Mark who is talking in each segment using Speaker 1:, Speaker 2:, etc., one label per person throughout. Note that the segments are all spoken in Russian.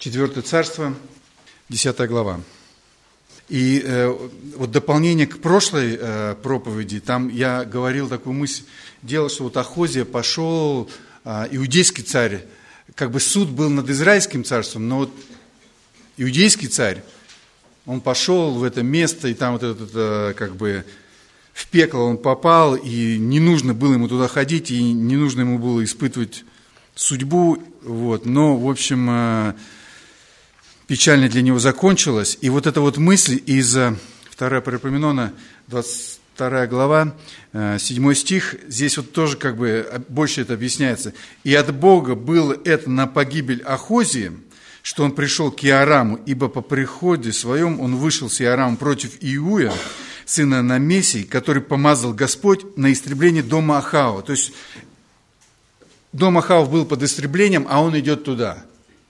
Speaker 1: 4 царство, 10 глава. И вот дополнение к прошлой проповеди, там я говорил такую мысль, дело, что вот Ахозия пошел, иудейский царь, как бы суд был над Израильским царством, но вот иудейский царь, он пошел в это место, и там вот этот, как бы, в пекло он попал, и не нужно было ему туда ходить, и не нужно ему было испытывать судьбу, вот, но, в общем, печально для него закончилось. И вот эта вот мысль из 2 Паралипоменона, 22 глава, 7 стих, здесь вот тоже как бы больше это объясняется. «И от Бога было это на погибель Ахозии, что он пришел к Иораму, ибо по приходе своем он вышел с Иорамом против Иуя, сына Намесии, который помазал Господь на истребление дома Ахава». То есть дом Ахава был под истреблением, а он идет туда.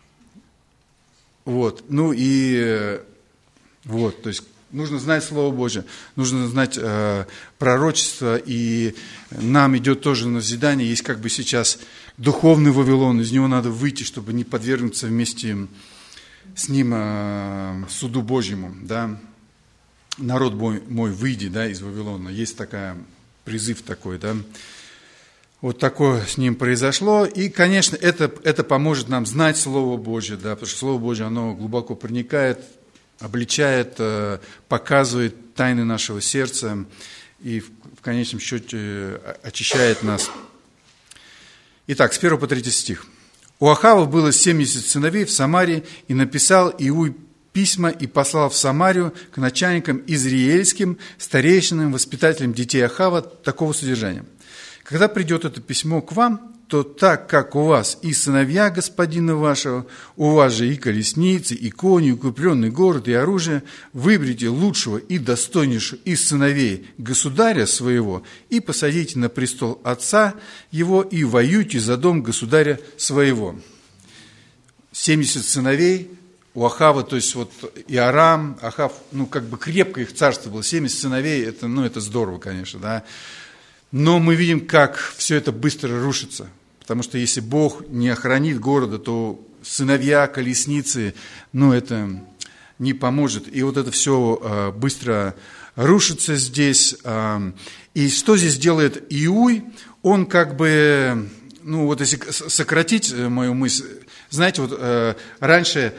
Speaker 1: Вот, ну и вот, то есть нужно знать Слово Божие, нужно знать пророчество, и нам идет тоже назидание, есть как бы сейчас духовный Вавилон, из него надо выйти, чтобы не подвергнуться вместе с ним суду Божьему, да. Народ мой, выйди, да, из Вавилона, есть такая, призыв такой, да. Вот такое с ним произошло, и, конечно, это поможет нам знать Слово Божье, да, потому что Слово Божье, оно глубоко проникает, обличает, показывает тайны нашего сердца и в конечном счете очищает нас. Итак, с 1 по 3 стих. «У Ахава было 70 сыновей в Самарии, и написал Иуй письма и послал в Самарию к начальникам израильским, старейшинам, воспитателям детей Ахава такого содержания. Когда придет это письмо к вам, то так как у вас и сыновья господина вашего, у вас же и колесницы, и кони, и укрепленный город, и оружие, выберите лучшего и достойнейшего из сыновей государя своего и посадите на престол отца его и воюйте за дом государя своего». 70 сыновей у Ахава, то есть вот Иорам, Ахав, ну как бы крепко их царство было, 70 сыновей, это здорово, конечно, да. Но мы видим, как все это быстро рушится, потому что если Бог не охранит города, то сыновья, колесницы, это не поможет. И вот это все быстро рушится здесь. И что здесь делает Иуй? Он как бы, вот если сократить мою мысль, знаете, вот раньше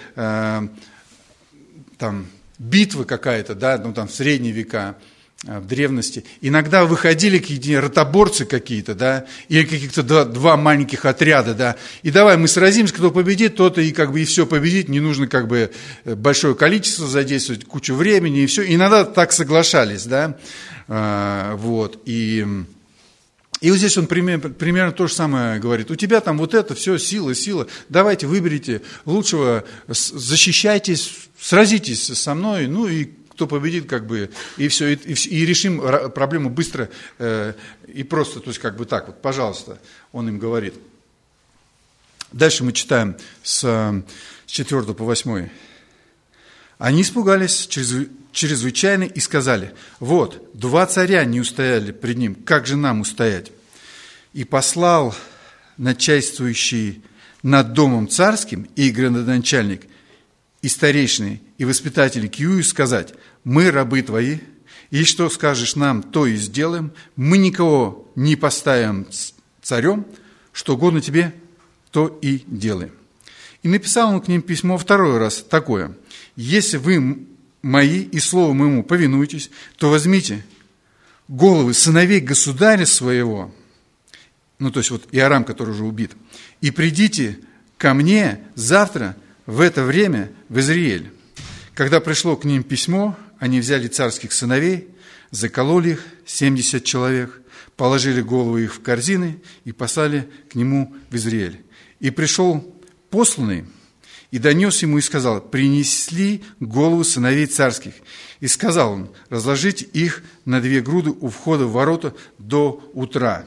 Speaker 1: там битва какая-то, да, в средние века, в древности, иногда выходили какие-то ротоборцы какие-то, да, или каких-то два маленьких отряда, да, и давай мы сразимся, кто победит, тот и как бы и все победит, не нужно как бы большое количество задействовать, кучу времени и все, иногда так соглашались, да, вот, и вот здесь он примерно то же самое говорит, у тебя там вот это все, сила, давайте выберите лучшего, защищайтесь, сразитесь со мной, и кто победит, как бы, и все, и решим проблему быстро и просто, то есть, как бы так вот, пожалуйста, он им говорит. Дальше мы читаем с 4 по 8. «Они испугались чрезвычайно и сказали: вот, 2 царя не устояли пред ним, как же нам устоять? И послал начальствующий над домом царским и градоначальник, и старейшины, и воспитатели к Иую сказать: мы рабы твои, и что скажешь нам, то и сделаем, мы никого не поставим царем, что угодно тебе, то и делаем. И написал он к ним письмо 2 раз такое: если вы мои и слову моему повинуетесь, то возьмите головы сыновей государя своего, то есть вот Иорам, который уже убит, и придите ко мне завтра в это время в Израиль. Когда пришло к ним письмо, они взяли царских сыновей, закололи их, 70 человек, положили головы их в корзины и послали к нему в Израиль. И пришел посланный, и донес ему и сказал: принесли голову сыновей царских. И сказал он: разложите их на 2 груды у входа в ворота до утра.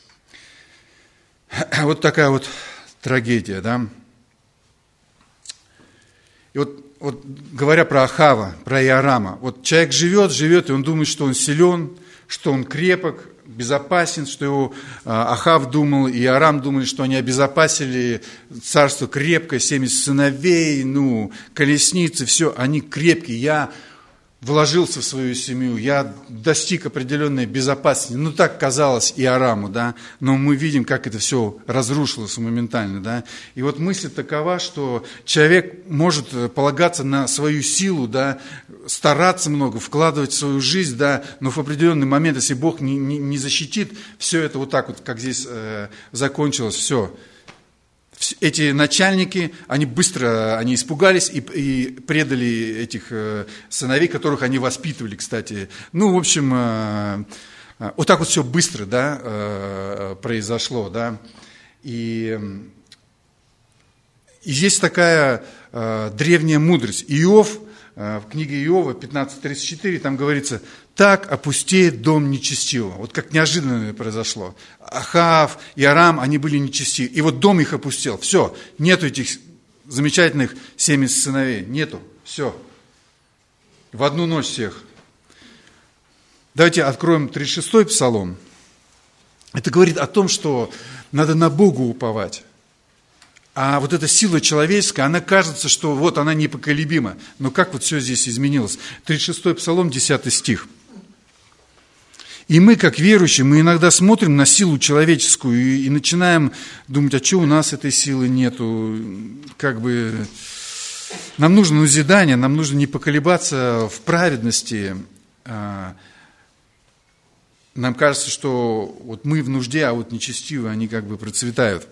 Speaker 1: Вот такая вот трагедия, да. И вот говоря про Ахава, про Иорама, вот человек живет, и он думает, что он силен, что он крепок, безопасен, что его Ахав думал, и Арам думали, что они обезопасили царство крепкое, 70 сыновей, колесницы, все, они крепкие. Я вложился в свою семью, я достиг определенной безопасности. Так казалось и Араму, да, но мы видим, как это все разрушилось моментально, да. И вот мысль такова, что человек может полагаться на свою силу, да, стараться много, вкладывать в свою жизнь, да, но в определенный момент, если Бог не защитит, все это вот так вот, как здесь закончилось, все. Эти начальники, они быстро испугались и предали этих сыновей, которых они воспитывали, кстати. В общем, вот так вот все быстро, да, произошло, да. И здесь такая древняя мудрость. Иов, в книге Иова 15:34, там говорится: «Так опустеет дом нечестивого». Вот как неожиданно произошло. Ахав и Арам, они были нечестивы. И вот дом их опустел. Все, нету этих замечательных 70 сыновей. Нету. Все. В одну ночь всех. Давайте откроем 36-й псалом. Это говорит о том, что надо на Бога уповать. А вот эта сила человеческая, она кажется, что вот она непоколебима. Но как вот все здесь изменилось? 36-й псалом, 10 стих. И мы, как верующие, мы иногда смотрим на силу человеческую и начинаем думать, а что у нас этой силы нету? Нам нужно назидание, нам нужно не поколебаться в праведности. Нам кажется, что вот мы в нужде, а вот нечестивые, они процветают.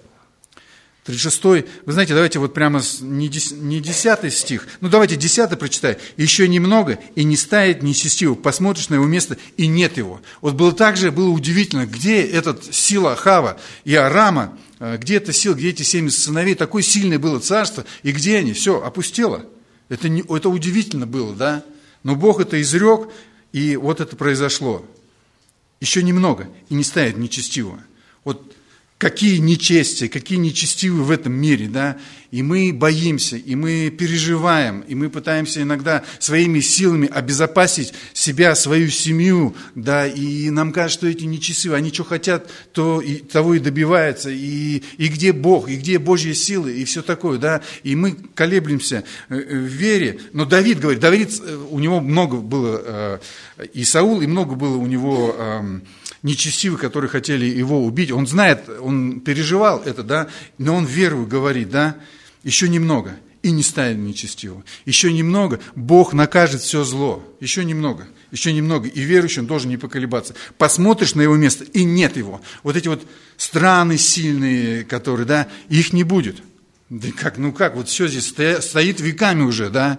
Speaker 1: 36-й, вы знаете, давайте вот прямо не 10 стих, давайте 10 прочитаем. «Еще немного, и не стает нечестивого, посмотришь на его место, и нет его». Вот было удивительно, где эта сила Ахава и Арама, где эта сила, где эти 70 сыновей, такое сильное было царство, и где они? Все, опустело. Это удивительно было, да? Но Бог это изрек, и вот это произошло. Еще немного, и не стает нечестивого. Вот какие нечестия, какие нечестивые в этом мире, да, и мы боимся, и мы переживаем, и мы пытаемся иногда своими силами обезопасить себя, свою семью, да, и нам кажется, что эти нечестивые, они что хотят, того и добиваются, и где Бог, и где Божьи силы, и все такое, да, и мы колеблемся в вере, но Давид говорит, у него много было, и Саул, и много было у него нечестивых, которые хотели его убить. Он знает, он переживал это, да, но он верою говорит, да, еще немного, и не станет нечестивого. Еще немного, Бог накажет все зло. Еще немного, и верующий он должен не поколебаться. Посмотришь на его место, и нет его. Вот эти вот страны сильные, которые, да, их не будет. Да как, вот все здесь стоит веками уже, да,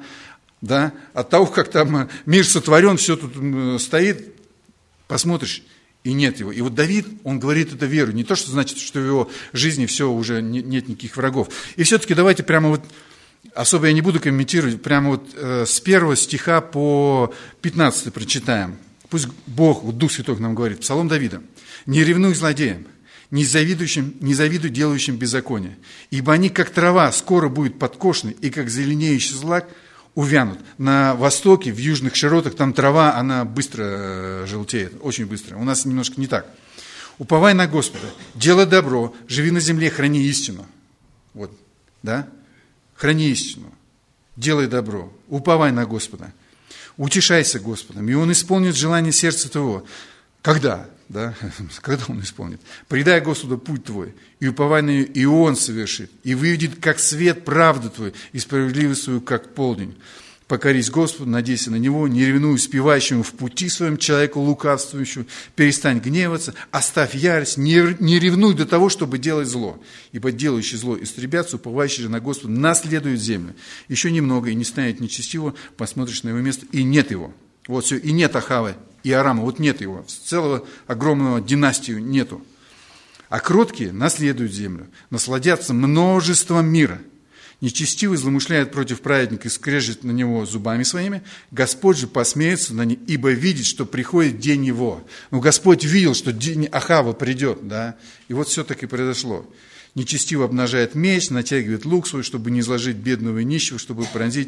Speaker 1: от того, как там мир сотворен, все тут стоит, посмотришь, и нет его. И вот Давид, он говорит это верой. Не то, что значит, что в его жизни все уже нет никаких врагов. И все-таки давайте прямо вот, особо я не буду комментировать, прямо вот с 1 стиха по 15 прочитаем. Пусть Бог, вот Дух Святой нам говорит, Псалом Давида. «Не ревнуй злодеям, не завидуй делающим беззаконие, ибо они, как трава, скоро будут подкошены, и как зеленеющий злак увянут». На востоке, в южных широтах, там трава, она быстро желтеет, очень быстро. У нас немножко не так. «Уповай на Господа, делай добро, живи на земле, храни истину». Вот, да? Храни истину, делай добро, уповай на Господа. «Утешайся Господом, и Он исполнит желание сердца твоего». Когда? Да? Когда Он исполнит? «Предай Господу путь твой, и уповай на нее, и Он совершит, и выведет, как свет, правду твою, и справедливость свою, как полдень. Покорись Господу, надейся на Него, не ревнуй успевающему в пути своем человеку лукавствующему, перестань гневаться, оставь ярость, не ревнуй до того, чтобы делать зло, ибо делающий зло истребятся, уповающий же на Господа наследует землю. Еще немного, и не станет нечестивого, посмотришь на его место, и нет его». Вот все, и нет Ахава и Арама, вот нет его, целого огромного династию нету. «А кроткие наследуют землю, насладятся множеством мира. Нечестивый злоумышляет против праведника и скрежет на него зубами своими, Господь же посмеется на них, ибо видит, что приходит день его». Ну, Господь видел, что день Ахава придет, да, и вот все так и произошло. «Нечестивый обнажает меч, натягивает лук свой, чтобы не изложить бедного и нищего, чтобы пронзить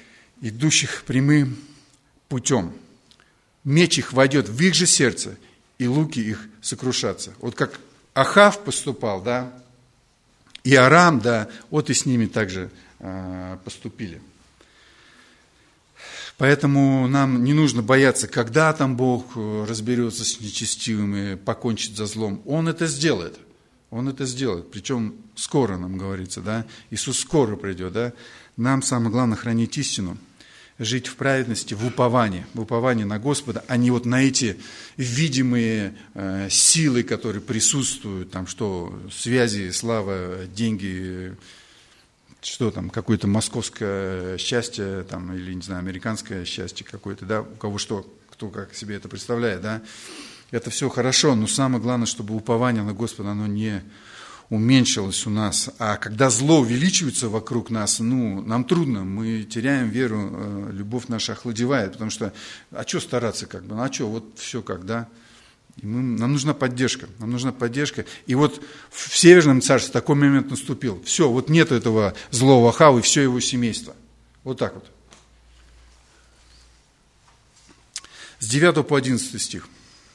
Speaker 1: идущих прямым путем. Меч их войдет в их же сердце, и луки их сокрушатся. Вот как Ахав поступал, да, и Арам, да, вот и с ними также поступили. Поэтому нам не нужно бояться, когда там Бог разберется с нечестивыми, покончит за злом. Он это сделает. Он это сделает. Причем скоро, нам говорится, да. Иисус скоро придет, да. Нам самое главное хранить истину, жить в праведности, в уповании на Господа, а не вот на эти видимые силы, которые присутствуют, там что, связи, слава, деньги, что там, какое-то московское счастье, там, или, не знаю, американское счастье какое-то, да, у кого что, кто как себе это представляет, да. Это все хорошо, но самое главное, чтобы упование на Господа, оно не уменьшилось у нас. А когда зло увеличивается вокруг нас, нам трудно, мы теряем веру, любовь наша охладевает, потому что, а что стараться, как бы, а что, вот все как, да. Нам нужна поддержка, И вот в Северном царстве такой момент наступил. Все, вот нет этого злого Ахава и все его семейство. Вот так вот. С 9 по 11 стих.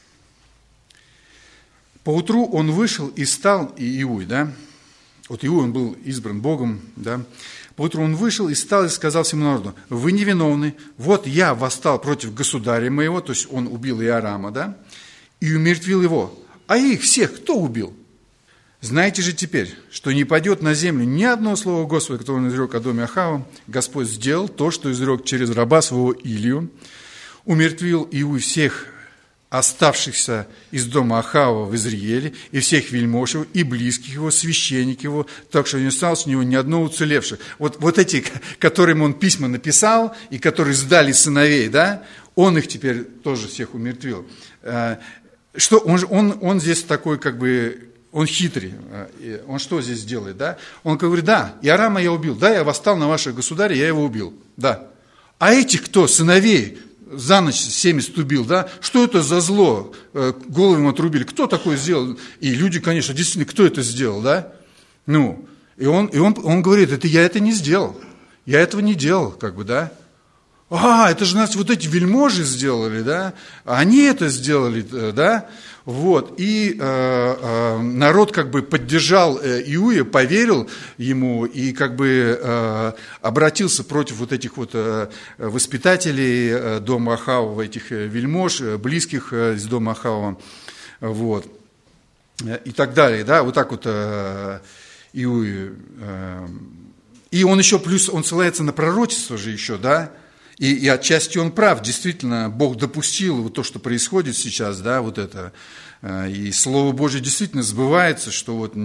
Speaker 1: Поутру он вышел и стал, и Иуй, да? Вот Иуй, он был избран Богом, да? Поутру он вышел и стал и сказал всему народу: вы невиновны, вот я восстал против государя моего, то есть он убил Иорама, да? И умертвил его. А их всех кто убил? Знаете же теперь, что не падет на землю ни одно слово Господа, которое он изрек о доме Ахава. Господь сделал то, что изрек через раба своего Илию. Умертвил Иуй всех оставшихся из дома Ахава в Израиле, и всех вельмож его, и близких его, священников его, так что не осталось у него ни одного уцелевшего. Вот эти, которым он письма написал, и которые сдали сыновей, да, он их теперь тоже всех умертвил. Что он здесь такой, как бы, он хитрый. Он что здесь делает, да? Он говорит: да, Иорама я убил, да, я восстал на вашего государя, я его убил, да. А этих кто? Сыновей за ночь 70 убил, да? Что это за зло? Голову им отрубили. Кто такое сделал? И люди, конечно, действительно, кто это сделал, да? И он говорит: это я это не сделал. Я этого не делал, как бы, да? Это же нас вот эти вельможи сделали, да? Они это сделали, да? Вот. И народ как бы поддержал Иуя, поверил ему и как бы обратился против вот этих вот воспитателей дома Ахава, этих вельмож, близких из дома Ахава, вот. И так далее, да? Вот так вот Иуй. И он еще плюс, он ссылается на пророчество же еще, да? И отчасти он прав, действительно, Бог допустил вот то, что происходит сейчас, да, вот это. И Слово Божье действительно сбывается, что вот,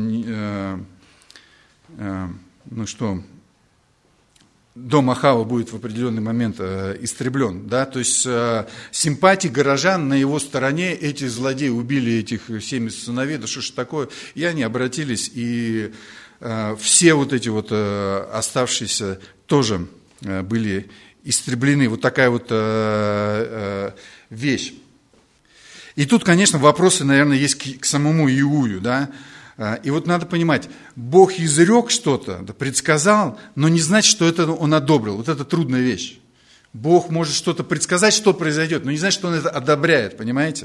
Speaker 1: дом Ахава будет в определенный момент истреблен, да, то есть симпатии горожан на его стороне, эти злодеи убили этих 70 сыновей, да что ж такое, и они обратились, и все вот эти вот оставшиеся тоже были истреблены. Вот такая вот вещь. И тут, конечно, вопросы, наверное, есть к самому Иую, да. И вот надо понимать, Бог изрек что-то, предсказал, но не значит, что это он одобрил. Вот это трудная вещь. Бог может что-то предсказать, что произойдет, но не значит, что он это одобряет, понимаете?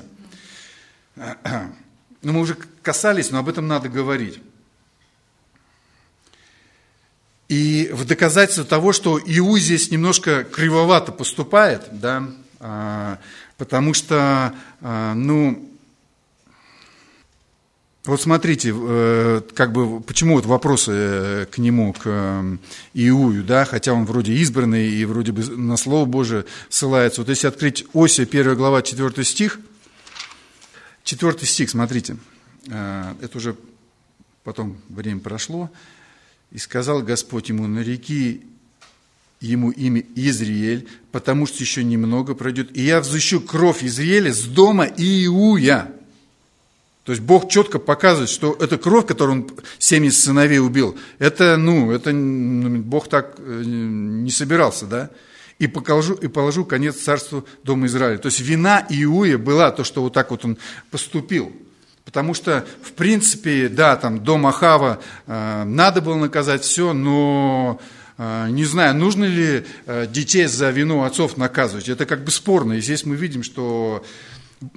Speaker 1: Мы уже касались, но об этом надо говорить. И в доказательство того, что Иуй здесь немножко кривовато поступает, да, потому что, вот смотрите, как бы, почему вот вопросы к нему, к Иую, да, хотя он вроде избранный и вроде бы на Слово Божие ссылается. Вот если открыть Осия, 1 глава, 4 стих, 4 стих, смотрите, это уже потом время прошло. И сказал Господь ему: нареки ему имя Изриэль, потому что еще немного пройдет, и я взыщу кровь Изриэля с дома Иуя. То есть Бог четко показывает, что это кровь, которую он 70 сыновей убил, это Бог так не собирался, да? И положу конец царству дома Израиля. То есть вина Иуя была то, что вот так вот он поступил. Потому что, в принципе, да, там дом Ахава надо было наказать все, но не знаю, нужно ли детей за вину отцов наказывать. Это как бы спорно. И здесь мы видим, что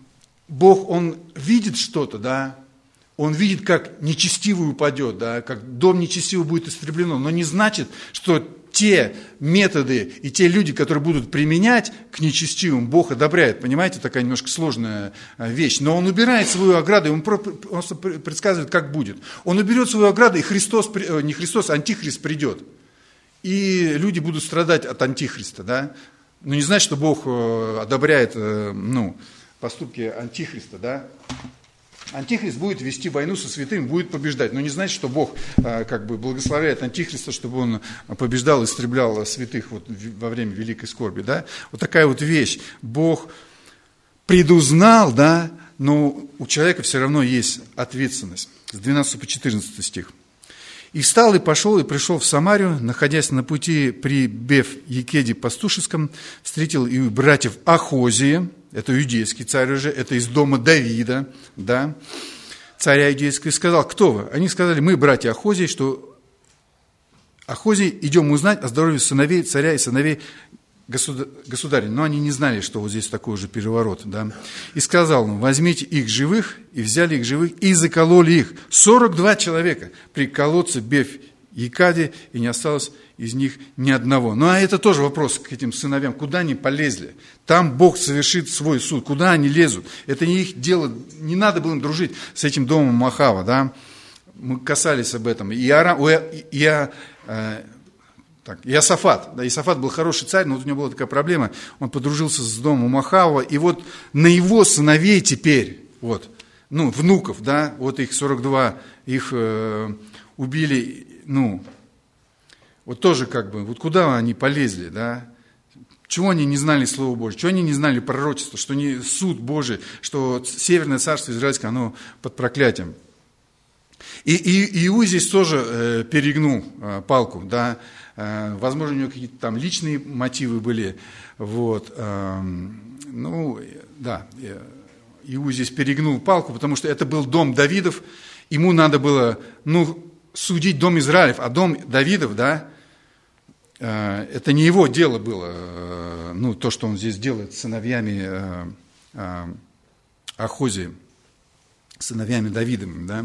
Speaker 1: Бог, Он видит что-то, да, Он видит, как нечестивый упадет, да, как дом нечестивый будет истреблено, но не значит, что те методы и те люди, которые будут применять к нечестивым, Бог одобряет. Понимаете, такая немножко сложная вещь. Но Он убирает свою ограду, Он просто предсказывает, как будет. Он уберет свою ограду, и Христос, не Христос, Антихрист придет. И люди будут страдать от Антихриста, да. Но не значит, что Бог одобряет, поступки Антихриста, да. Антихрист будет вести войну со святыми, будет побеждать. Но не значит, что Бог благословляет Антихриста, чтобы он побеждал, истреблял святых во время великой скорби. Да? Вот такая вот вещь. Бог предузнал, да, но у человека все равно есть ответственность. С 12 по 14 стих. «И встал, и пошел, и пришел в Самарию, находясь на пути при Беф-Екеде Пастушеском, встретил и братьев Ахозия». Это иудейский царь уже, это из дома Давида, да, царя иудейского, и сказал: кто вы? Они сказали: мы братья Ахозии, что Ахозий, идем узнать о здоровье сыновей царя и сыновей государя. Но они не знали, что вот здесь такой же переворот, да. И сказал им: возьмите их живых, и взяли их живых, и закололи их. 42 человека при колодце Беф-Екеде, и не осталось из них ни одного. Ну, а это тоже вопрос к этим сыновьям. Куда они полезли? Там Бог совершит свой суд. Куда они лезут? Это не их дело. Не надо было им дружить с этим домом Махава, да? Мы касались об этом. Иосафат. Да, Иосафат был хороший царь, но вот у него была такая проблема. Он подружился с домом Махава, и вот на его сыновей теперь, внуков, да, вот их 42, их убили, вот тоже вот куда они полезли, да? Чего они не знали Слова Божьего, чего они не знали пророчества, что не суд Божий, что Северное царство Израильское, оно под проклятием. И Иу здесь тоже перегнул палку, да? Возможно, у него какие-то там личные мотивы были, Иу здесь перегнул палку, потому что это был дом Давидов, ему надо было, судить дом Израилев, а дом Давидов, да, это не его дело было, то, что он здесь делает с сыновьями Ахозии, сыновьями Давидовыми, да.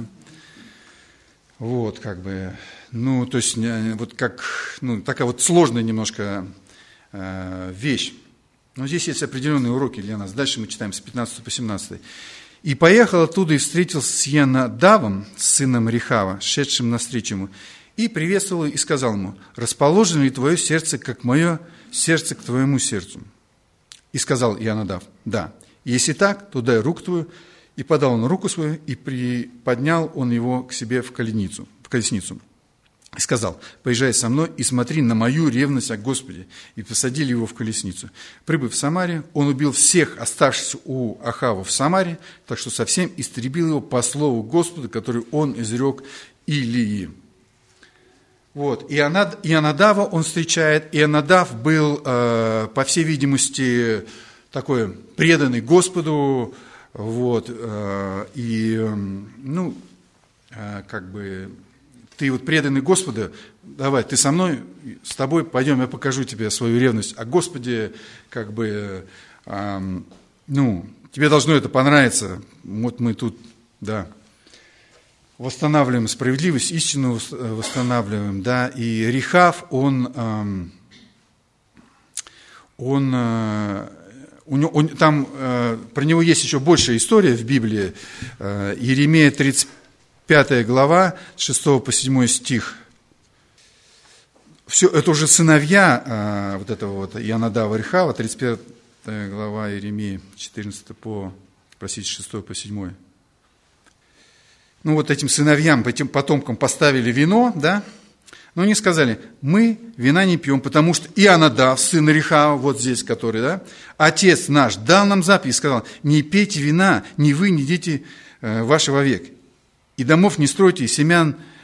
Speaker 1: Такая вот сложная немножко вещь. Но здесь есть определенные уроки для нас. Дальше мы читаем с 15 по 17. «И поехал оттуда и встретился с Янадавом, сыном Рехава, шедшим навстречу ему, и приветствовал и сказал ему: расположено ли твое сердце, как мое сердце к твоему сердцу? И сказал Янадав: да. Если так, то дай руку твою. И подал он руку свою, и приподнял он его к себе в колесницу. И сказал: поезжай со мной и смотри на мою ревность о Господе. И посадили его в колесницу. Прибыв в Самарию, он убил всех оставшихся у Ахава в Самаре, так что совсем истребил его по слову Господа, который он изрек Илии». Ионадава он встречает. Ионадав был, по всей видимости, такой преданный Господу, ты преданный Господу, давай, ты со мной, с тобой пойдем, я покажу тебе свою ревность о Господе, тебе должно это понравиться, мы тут, да, восстанавливаем справедливость, истину восстанавливаем, да, и Рехав, там про него есть еще большая история в Библии. Иеремия 35 глава, 6 по 7 стих. Все, это уже сыновья Ионадава Рехава, 35 глава Иеремии, 6 по 7. Этим сыновьям, этим потомкам поставили вино, да, но они сказали: мы вина не пьем, потому что Ионадав, сын Рехава, вот здесь, который, да, отец наш, дал нам заповедь и сказал: не пейте вина, ни вы, ни дети ваши вовек. И домов не стройте, и семян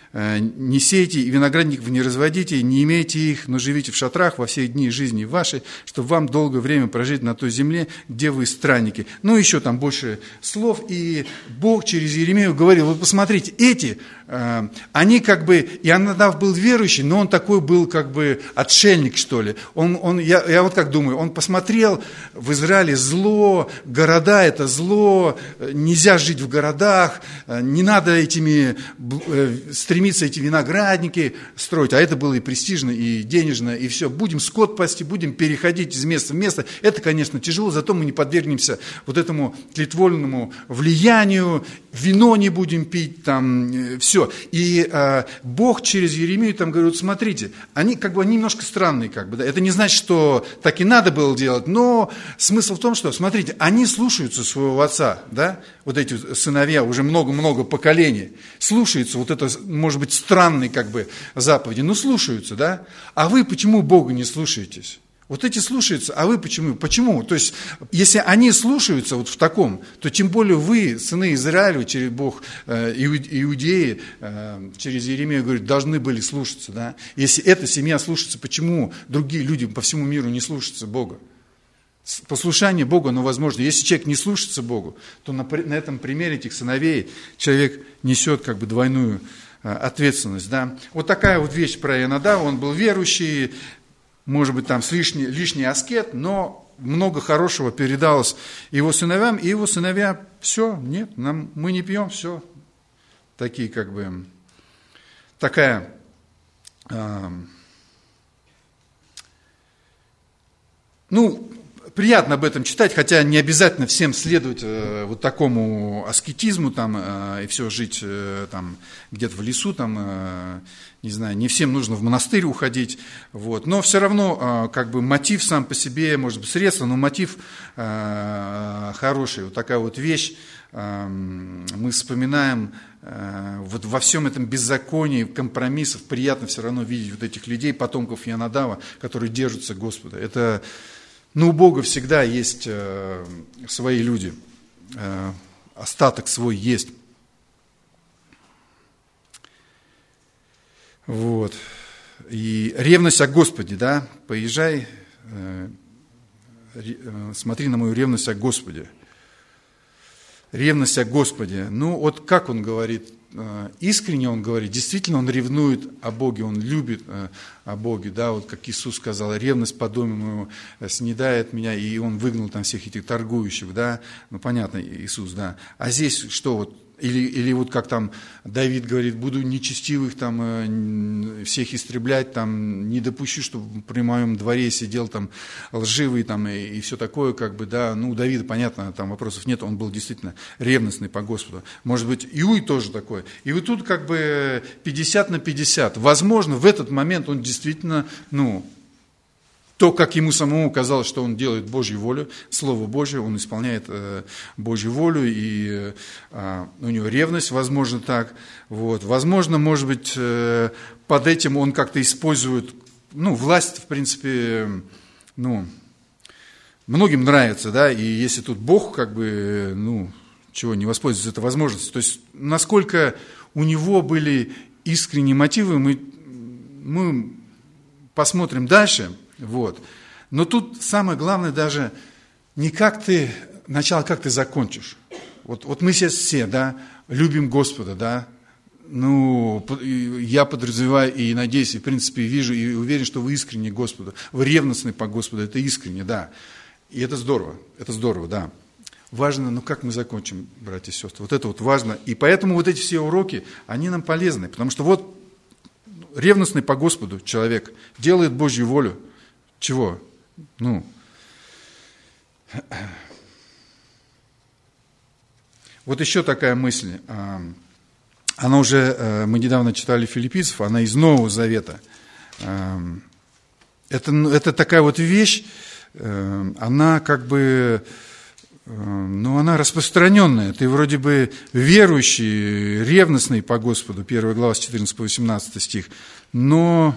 Speaker 1: не сейте, и виноградников не разводите, не имейте их, но живите в шатрах во все дни жизни вашей, чтобы вам долгое время прожить на той земле, где вы странники». Ну, еще там больше слов, и Бог через Иеремию говорил: вот посмотрите, эти, они как бы, Ионадав был верующий, но он такой был как бы отшельник, что ли. Я вот как думаю, он посмотрел, в Израиле зло, города это зло, нельзя жить в городах, не надо стремиться эти виноградники строить, а это было и престижно, и денежно, и все. Будем скот пасти, будем переходить из места в место. Это, конечно, тяжело, зато мы не подвергнемся вот этому тлетворному влиянию, вино не будем пить, там, все. И Бог через Иеремию там говорит: вот смотрите, они немножко странные, как бы, да. Это не значит, что так и надо было делать, но смысл в том, что, смотрите, они слушаются своего отца, да, вот эти сыновья, уже много-много поколений, слушаются вот это, может быть, странные, как бы, заповеди, но слушаются, да. А вы почему Бога не слушаетесь? Вот эти слушаются, а вы почему? Почему? То есть, если они слушаются вот в таком, то тем более вы, сыны Израиля, через Бог, иудеи, через Иеремию, говорит, должны были слушаться, да? Если эта семья слушается, почему другие люди по всему миру не слушаются Бога? Послушание Богу, оно возможно. Если человек не слушается Богу, то на этом примере этих сыновей человек несет как бы двойную ответственность, да? Вот такая вот вещь про Ионадава. Он был верующий, может быть, там лишний аскет, но много хорошего передалось его сыновьям, и его сыновья: все, нет, мы не пьем, все. Такие как бы, такая, приятно об этом читать, хотя не обязательно всем следовать вот такому аскетизму там, и все жить там где-то в лесу, там, не знаю, не всем нужно в монастырь уходить, вот. Но все равно как бы мотив сам по себе, может быть, средство, но мотив хороший. Вот такая вот вещь, мы вспоминаем вот во всем этом беззаконии, компромиссов, приятно все равно видеть вот этих людей, потомков Ионадава, которые держатся Господа. Это... у Бога всегда есть свои люди, остаток свой есть. Вот. И ревность о Господе, да, поезжай, смотри на мою ревность о Господе. Ревность о Господе. Вот как он говорит, искренне он говорит, действительно он ревнует о Боге, он любит о Боге, да, вот как Иисус сказал: ревность по дому моему снедает меня, и он выгнал там всех этих торгующих, да, понятно, Иисус, да. А здесь что вот? Или вот как там Давид говорит: буду нечестивых там всех истреблять, там не допущу, чтобы при моем дворе сидел там лживый там и все такое, как бы, да. У Давида, понятно, там вопросов нет, он был действительно ревностный по Господу. Может быть, Иуй тоже такой. И вот тут как бы 50 на 50. Возможно, в этот момент он действительно, то, как ему самому казалось, что он делает Божью волю, Слово Божье, он исполняет Божью волю, и у него ревность, возможно, так. Вот. Возможно, может быть, под этим он как-то использует, власть, в принципе, многим нравится, да, и если тут Бог, как бы, не воспользуется этой возможностью. То есть, насколько у него были искренние мотивы, мы посмотрим дальше. Вот. Но тут самое главное даже не как ты начал, как ты закончишь. Вот мы сейчас все, да, любим Господа, да. Я подразумеваю и надеюсь, и в принципе вижу и уверен, что вы искренне Господу, вы ревностны по Господу, это искренне, да. И это здорово, да. Важно, как мы закончим, братья и сестры. Вот это вот важно. И поэтому вот эти все уроки, они нам полезны, потому что вот ревностный по Господу человек делает Божью волю. Чего? Вот еще такая мысль. Она уже, мы недавно читали Филиппийцев, она из Нового Завета. Это такая вот вещь, она как бы, она распространенная. Ты вроде бы верующий, ревностный по Господу, 1 глава с 14 по 18 стих, но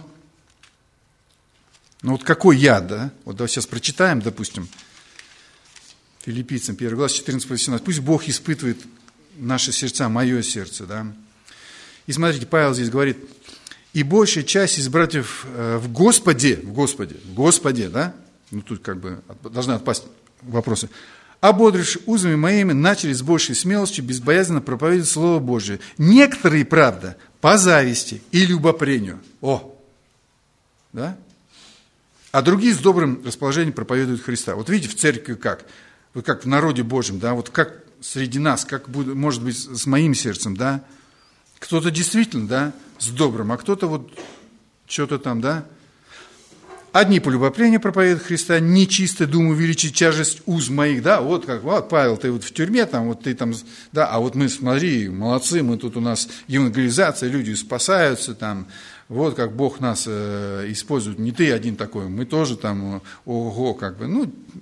Speaker 1: вот какой я, да? Вот давай сейчас прочитаем, допустим, Филиппийцам 1 глава с 14 по 18. Пусть Бог испытывает наши сердца, мое сердце, да? И смотрите, Павел здесь говорит, и большая часть из братьев в Господе, да, ну тут как бы должны отпасть вопросы, ободривши узами моими, начали с большей смелостью безбоязненно проповедовать Слово Божие. Некоторые, правда, по зависти и любопрению. Да? А другие с добрым расположением проповедуют Христа. Вот видите, в церкви как? Вот как в народе Божьем, да, вот как среди нас, как будет, может быть, с моим сердцем, да? Кто-то действительно, да, с добрым, а кто-то вот что-то там, да? Одни по любопрению проповедуют Христа, нечисто, думаю, увеличить тяжесть уз моих, да, вот как, вот, Павел, ты вот в тюрьме, там, вот ты там, да, а вот мы, смотри, молодцы, мы тут у нас евангелизация, люди спасаются, там, вот как Бог нас использует, не ты один такой, мы тоже там, ого, как бы,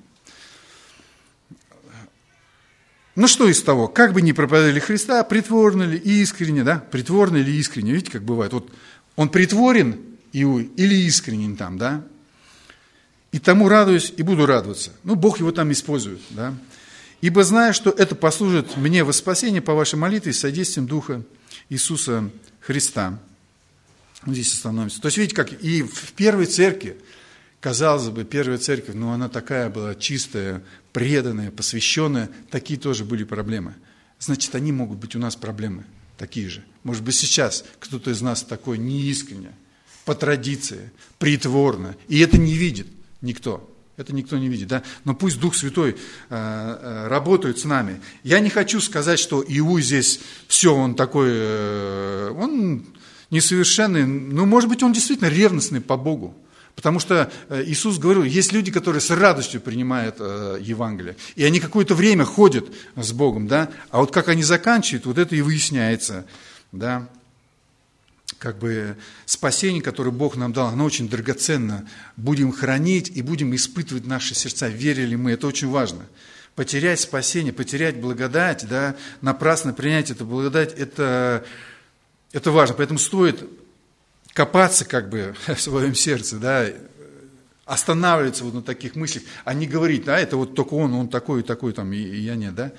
Speaker 1: ну что из того, как бы ни проповедовали Христа, притворно ли искренне, да, притворно или искренне, видите, как бывает, вот он притворен или искренен там, да, и тому радуюсь, и буду радоваться. Ну, Бог его там использует, да. Ибо знаю, что это послужит мне во спасение по вашей молитве с содействием Духа Иисуса Христа. Вот здесь остановимся. То есть, видите, как и в первой церкви, казалось бы, первая церковь, но она такая была чистая, преданная, посвященная, такие тоже были проблемы. Значит, они могут быть у нас проблемы такие же. Может быть, сейчас кто-то из нас такой неискренне, по традиции, притворно, и это не видит никто. Это никто не видит, да? Но пусть Дух Святой работает с нами. Я не хочу сказать, что Иуй здесь все, он такой, он несовершенный, но, может быть, он действительно ревностный по Богу. Потому что Иисус говорил, есть люди, которые с радостью принимают Евангелие, и они какое-то время ходят с Богом, да? А вот как они заканчивают, вот это и выясняется, да? Как бы спасение, которое Бог нам дал, оно очень драгоценно. Будем хранить и будем испытывать наши сердца, верили мы, это очень важно. Потерять спасение, потерять благодать, да, напрасно принять эту благодать, это важно. Поэтому стоит копаться как бы в своем сердце, да, останавливаться вот на таких мыслях, а не говорить, да, это вот только он такой и такой, там, и я нет, да.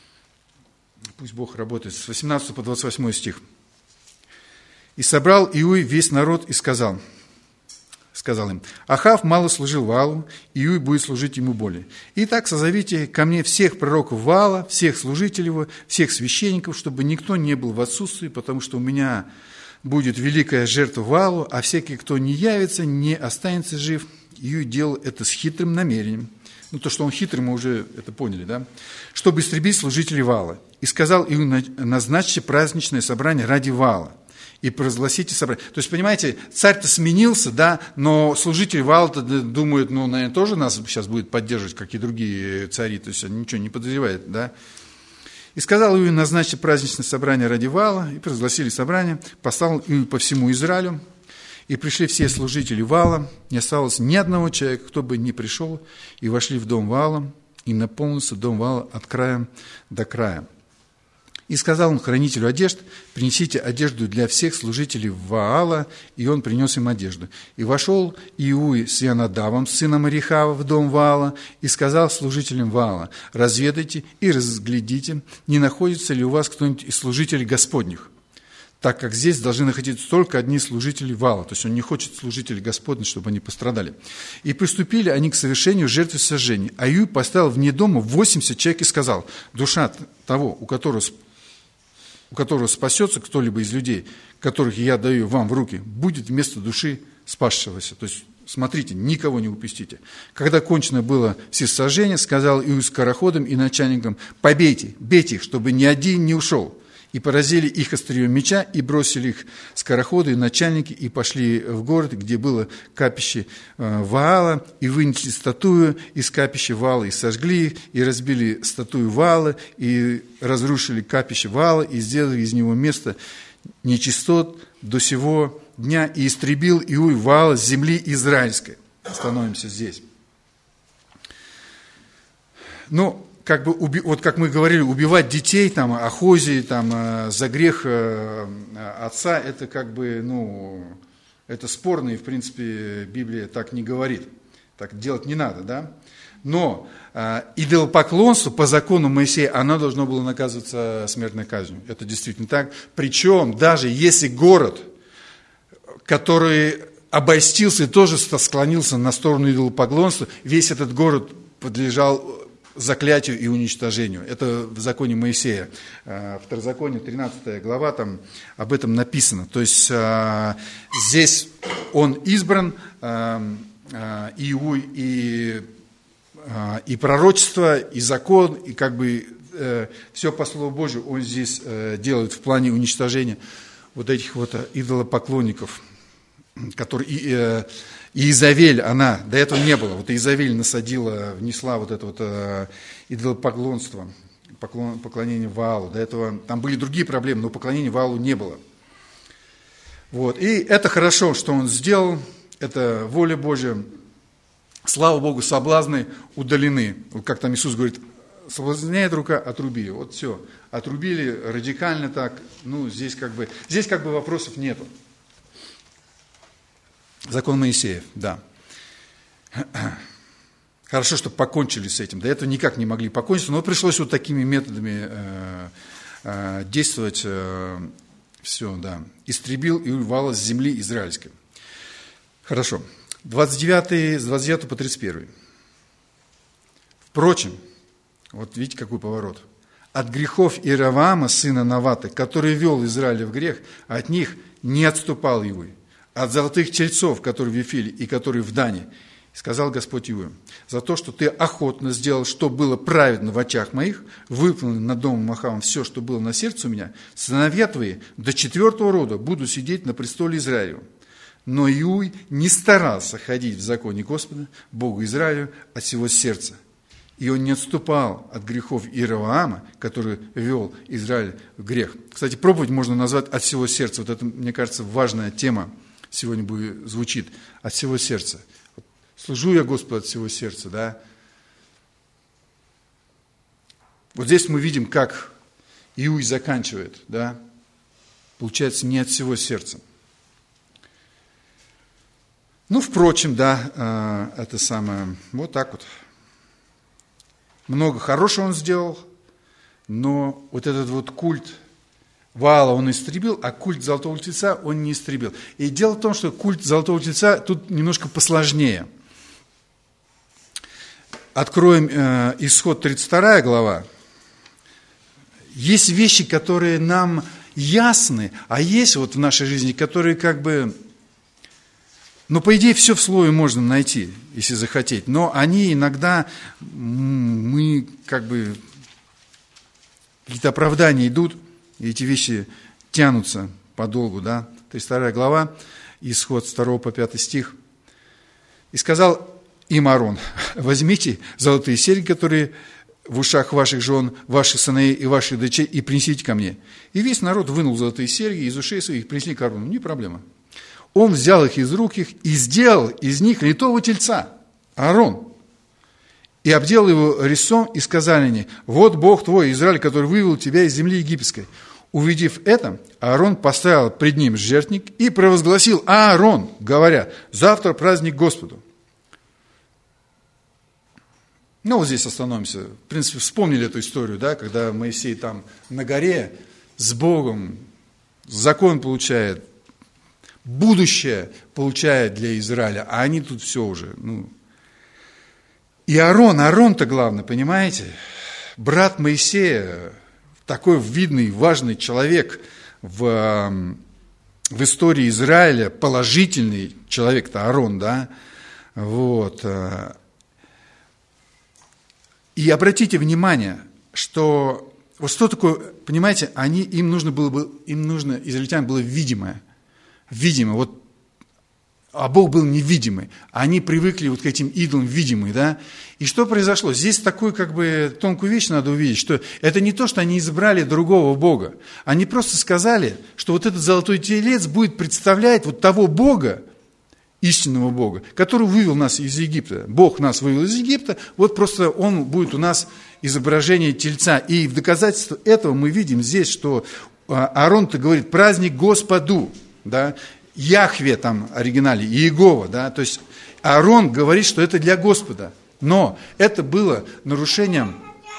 Speaker 1: Пусть Бог работает. С 18 по 28 стих. «И собрал Иуй весь народ и сказал им, Ахав мало служил Ваалу, Иуй будет служить ему более. Итак, созовите ко мне всех пророков Ваала, всех служителей его, всех священников, чтобы никто не был в отсутствии, потому что у меня будет великая жертва Ваалу, а всякий, кто не явится, не останется жив». Иуй делал это с хитрым намерением. Ну, то, что он хитрый, мы уже это поняли, да? «Чтобы истребить служителей Ваала. И сказал Иуй, назначьте праздничное собрание ради Ваала. И провозгласите собрание». То есть, понимаете, царь-то сменился, да, но служители Ваала-то думают, ну, наверное, тоже нас сейчас будет поддерживать, как и другие цари, то есть они ничего не подозревают, да. «И сказал Иуй, назначьте праздничное собрание ради Ваала, и провозгласили собрание, послал Иуй по всему Израилю, и пришли все служители Ваала, не осталось ни одного человека, кто бы не пришел, и вошли в дом Ваала, и наполнился дом Ваала от края до края. И сказал он хранителю одежд, принесите одежду для всех служителей Ваала, и он принес им одежду. И вошел Иуй с Ионадавом, сыном Арихава, в дом Ваала, и сказал служителям Ваала, разведайте и разглядите, не находится ли у вас кто-нибудь из служителей Господних, так как здесь должны находиться только одни служители Ваала. То есть он не хочет служителей Господних, чтобы они пострадали. И приступили они к совершению жертвы сожжения. А Иуй поставил вне дома 80 человек и сказал, душа того, у которого спасется кто-либо из людей, которых я даю вам в руки, будет вместо души спасшегося. То есть, смотрите, никого не упустите. Когда кончено было всесожжение, сказал Иуй скороходам и начальникам, побейте, бейте их, чтобы ни один не ушел. И поразили их острием меча, и бросили их скороходы и начальники, и пошли в город, где было капище Ваала, и вынесли статую из капища Ваала, и сожгли их, и разбили статую Ваала, и разрушили капище Ваала, и сделали из него место нечистот до сего дня, и истребил Иуй Ваала с земли израильской. Остановимся здесь. Ну, как бы, вот как мы говорили, убивать детей, там, Ахозии, там, за грех отца, это как бы, ну, это спорно, и, в принципе, Библия так не говорит. Так делать не надо, да? Но идолопоклонство по закону Моисея, оно должно было наказываться смертной казнью. Это действительно так. Причем даже если город, который обольстился и тоже склонился на сторону идолопоклонства, весь этот город подлежал заклятию и уничтожению. Это в законе Моисея. Второзаконие, 13 глава, там об этом написано. То есть здесь он избран, Иуй, и пророчество, и закон, и как бы все по Слову Божию он здесь делает в плане уничтожения вот этих вот идолопоклонников, которые Иезавель, она, до этого не было, вот Иезавель внесла вот это вот идолопоклонство, поклонение Ваалу, до этого там были другие проблемы, но поклонения Ваалу не было. Вот, и это хорошо, что он сделал, это воля Божья. Слава Богу, соблазны удалены. Вот как там Иисус говорит, соблазняет рука, отруби ее. Вот все, отрубили радикально так. Ну, здесь как бы вопросов нету. Закон Моисеев, да. Хорошо, что покончили с этим. До этого никак не могли покончить, но пришлось вот такими методами действовать. Все, да. Истребил и урвал с земли израильской. Хорошо. 29, с 29 по 31. Впрочем, вот видите, какой поворот. От грехов Иеровоама, сына Наваты, который вел Израиля в грех, от них не отступал Иуй. От золотых тельцов, которые в Вифиле и которые в Дане, сказал Господь Иую: за то, что ты охотно сделал, что было праведно в очах моих, выполнил над домом Ахавом все, что было на сердце у меня, сыновья твои до 4-го рода будут сидеть на престоле Израилеву. Но Иуй не старался ходить в законе Господа, Богу Израилю, от всего сердца. И он не отступал от грехов Иеровоама, который вел Израиль в грех. Кстати, проповедь можно назвать от всего сердца. Вот это, мне кажется, важная тема сегодня звучит. От всего сердца. Служу я Господу от всего сердца, да? Вот здесь мы видим, как Иуй заканчивает, да? Получается, не от всего сердца. Ну, впрочем, да, это самое, вот так вот. Много хорошего он сделал, но вот этот вот культ Ваала он истребил, а культ Золотого Тельца он не истребил. И дело в том, что культ Золотого Тельца тут немножко посложнее. Откроем Исход 32 глава. Есть вещи, которые нам ясны, а есть вот в нашей жизни, которые как бы... Но, по идее, все в Слове можно найти, если захотеть. Но они иногда, мы как бы, какие-то оправдания идут, и эти вещи тянутся подолгу, да. 32 глава, Исход с 2 по 5 стих. «И сказал им Аарон: возьмите золотые серьги, которые в ушах ваших жен, ваших сыновей и ваших дочерей, и принесите ко мне». И весь народ вынул золотые серьги из ушей своих, принесли к Аарону. Не проблема. Он взял их из рук их и сделал из них литого тельца, Аарон, и обделал его резцом, и сказали они: вот Бог твой, Израиль, который вывел тебя из земли египетской. Увидев это, Аарон поставил пред ним жертвенник и провозгласил: Аарон, говоря: завтра праздник Господу. Ну, вот здесь остановимся. В принципе, вспомнили эту историю, да, когда Моисей там на горе с Богом закон получает, будущее получает для Израиля, а они тут все уже, И Аарон-то главное, понимаете? Брат Моисея, такой видный, важный человек в истории Израиля, положительный человек-то Аарон, да? Вот. И обратите внимание, что вот что такое, понимаете, израильтянам было видимое. Видимо, вот, а Бог был невидимый. Они привыкли вот к этим идолам видимым, да. И что произошло? Здесь такую как бы тонкую вещь надо увидеть, что это не то, что они избрали другого Бога. Они просто сказали, что вот этот золотой телец будет представлять вот того Бога, истинного Бога, который вывел нас из Египта. Бог нас вывел из Египта, вот просто он будет у нас изображение тельца. И в доказательство этого мы видим здесь, что Аарон-то говорит: праздник Господу. Да, Яхве там в оригинале, Иегова, да, то есть Аарон говорит, что это для Господа. Но это было нарушением...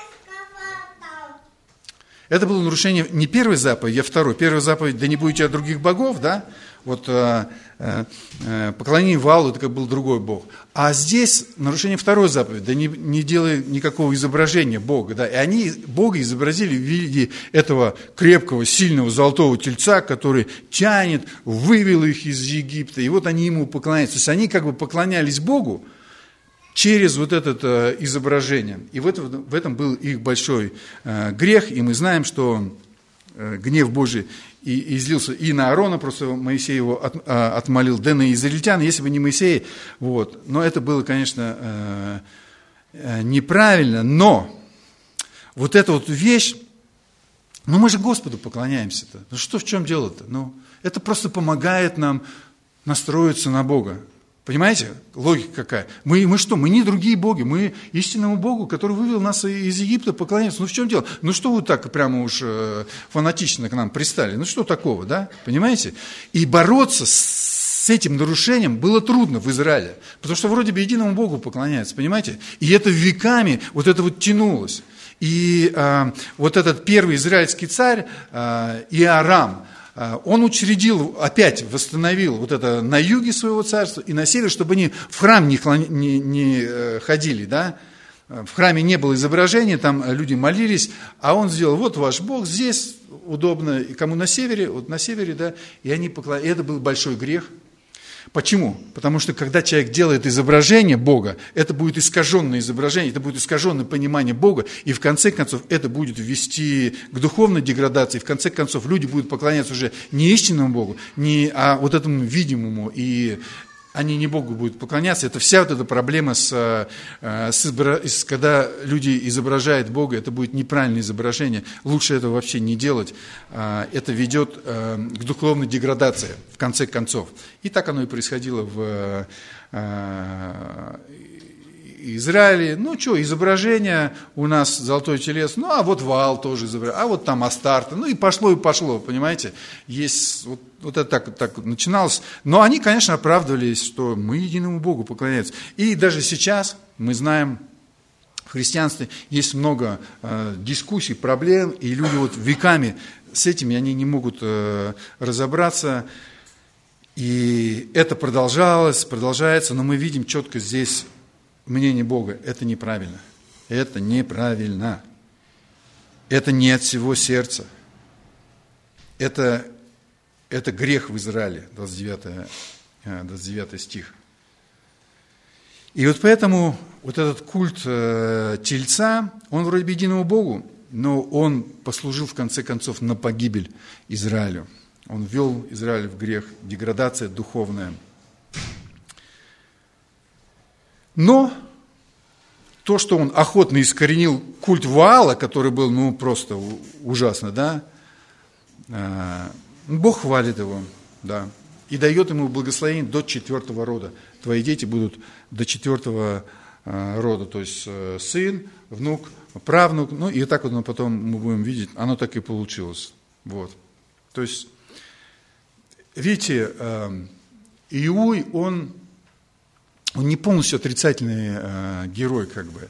Speaker 1: Это было нарушение не первой заповеди, а второй. Первая заповедь: да не будете от других богов, да? Вот поклонение Ваалу, это как был другой бог. А здесь нарушение второй заповеди: да не делай никакого изображения Бога, да? И они Бога изобразили в виде этого крепкого, сильного золотого тельца, который тянет, вывел их из Египта, и вот они ему поклоняются. То есть они как бы поклонялись Богу через вот это изображение. И в этом был их большой грех, и мы знаем, что гнев Божий и излился и на Аарона, просто Моисей его отмолил, да на израильтян, если бы не Моисей. Вот. Но это было, конечно, неправильно, но вот эта вот вещь, ну мы же Господу поклоняемся-то, ну что, в чем дело-то? Ну, это просто помогает нам настроиться на Бога. Понимаете, логика какая? Мы что? Мы не другие боги, мы истинному Богу, который вывел нас из Египта, поклоняемся. Ну в чем дело? Ну что вы так прямо уж фанатично к нам пристали? Ну что такого, да? Понимаете? И бороться с этим нарушением было трудно в Израиле, потому что вроде бы единому Богу поклоняются, понимаете? И это веками вот это вот тянулось. И вот этот первый израильский царь Иорам, он учредил, опять восстановил вот это на юге своего царства и на севере, чтобы они в храм не ходили, да? В храме не было изображения, там люди молились, а он сделал: вот ваш Бог, здесь удобно, и кому на севере, вот на севере, да, и они поклонялись. И это был большой грех. Почему? Потому что когда человек делает изображение Бога, это будет искаженное изображение, это будет искаженное понимание Бога, и в конце концов это будет вести к духовной деградации, в конце концов люди будут поклоняться уже не истинному Богу, а вот этому видимому, и они не Богу будут поклоняться. Это вся вот эта проблема, когда люди изображают Бога, это будет неправильное изображение. Лучше этого вообще не делать. Это ведет к духовной деградации, в конце концов. И так оно и происходило в Израиле. Ну что, изображение у нас золотой телец, ну а вот Ваал тоже изображение, а вот там Астарта, ну и пошло, понимаете. Есть, вот это так начиналось. Но они, конечно, оправдывались, что мы единому Богу поклоняемся. И даже сейчас мы знаем, в христианстве есть много дискуссий, проблем, и люди вот веками с этими они не могут разобраться. И это продолжается, но мы видим четко здесь мнение Бога: это неправильно. Это неправильно. Это не от всего сердца. Это грех в Израиле, 29 стих. И вот поэтому вот этот культ тельца, он вроде бы единому Богу, но он послужил в конце концов на погибель Израилю. Он ввел Израиль в грех, деградация духовная. Но то, что он охотно искоренил культ Ваала, который был, ну, просто ужасно, да, Бог хвалит его, да, и дает ему благословение до 4-го рода. Твои дети будут до 4-го рода, то есть сын, внук, правнук, ну, и так вот потом мы будем видеть, оно так и получилось. Вот. То есть, видите, Иуй, он не полностью отрицательный герой, как бы.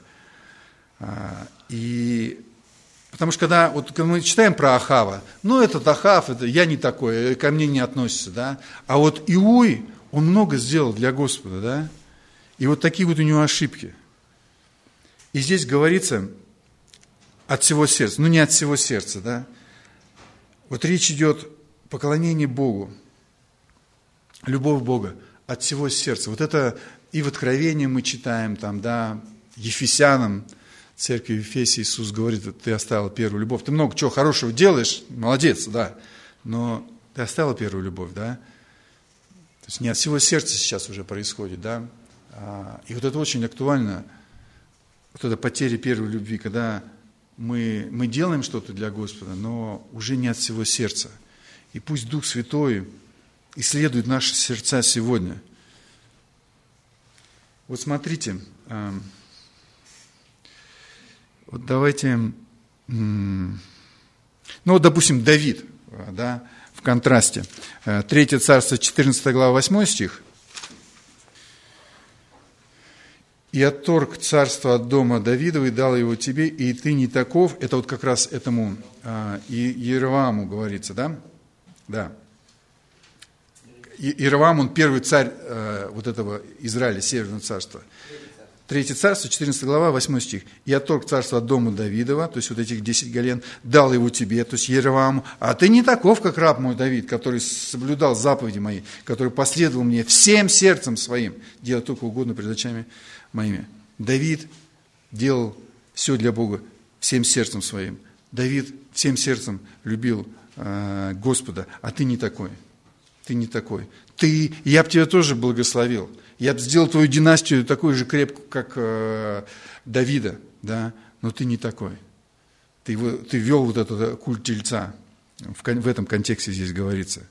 Speaker 1: И потому что когда мы читаем про Ахава, ну, этот Ахав, это я не такой, ко мне не относится, да. А вот Иуй, он много сделал для Господа, да. И вот такие вот у него ошибки. И здесь говорится от всего сердца, ну, не от всего сердца, да. Вот речь идет о поклонении Богу, любовь Бога от всего сердца. Вот это и в Откровении мы читаем, там, да, Ефесянам, церкви Ефесии Иисус говорит: ты оставил первую любовь. Ты много чего хорошего делаешь, молодец, да, но ты оставил первую любовь, да. То есть не от всего сердца сейчас уже происходит, да. И вот это очень актуально, вот эта потеря первой любви, когда мы делаем что-то для Господа, но уже не от всего сердца. И пусть Дух Святой исследует наши сердца сегодня. Вот смотрите, вот давайте, ну вот, допустим, Давид, да, в контрасте. 3 Царство, 14 глава, 8 стих. и отторг царство от дома Давидова и дал его тебе, и ты не таков». Это вот как раз этому Иеровоаму говорится, да? Да. Иеровоам, он первый царь вот этого Израиля, Северного царства. Третье царство, 14 глава, 8 стих. «И отторг царство от дома Давидова», то есть вот этих 10 голен, «дал его тебе», то есть Иеровоаму. «А ты не таков, как раб мой Давид, который соблюдал заповеди мои, который последовал мне всем сердцем своим, делая только угодно пред очами моими». Давид делал все для Бога всем сердцем своим. Давид всем сердцем любил Господа, а ты не такой. Ты не такой. Я бы тебя тоже благословил. Я бы сделал твою династию такой же крепкой, как Давида, да? Но ты не такой. Ты вел вот этот культ тельца. В этом контексте здесь говорится.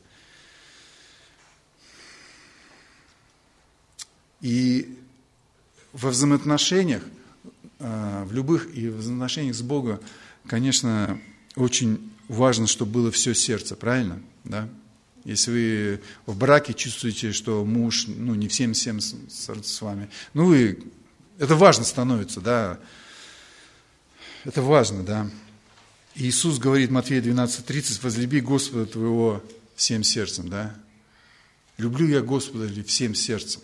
Speaker 1: И во взаимоотношениях, в любых и в взаимоотношениях с Богом, конечно, очень важно, чтобы было все сердце, правильно? Да? Если вы в браке чувствуете, что муж не всем с вами, это важно становится, да, это важно, да. Иисус говорит, Матфея 12:30, «Возлюби Господа твоего всем сердцем», да. Люблю я Господа ли всем сердцем?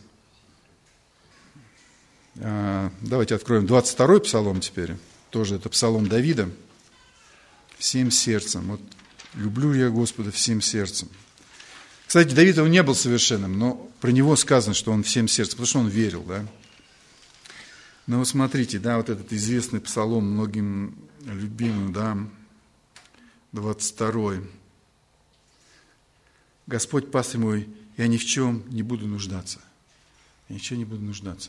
Speaker 1: Давайте откроем 22-й псалом теперь, тоже это псалом Давида, всем сердцем, вот, люблю я Господа всем сердцем. Кстати, Давид, он не был совершенным, но про него сказано, что он всем сердцем, потому что он верил, да. Но вот смотрите, да, вот этот известный псалом, многим любимый, да, 22-й. «Господь пастырь мой, я ни в чем не буду нуждаться». Я ничего не буду нуждаться.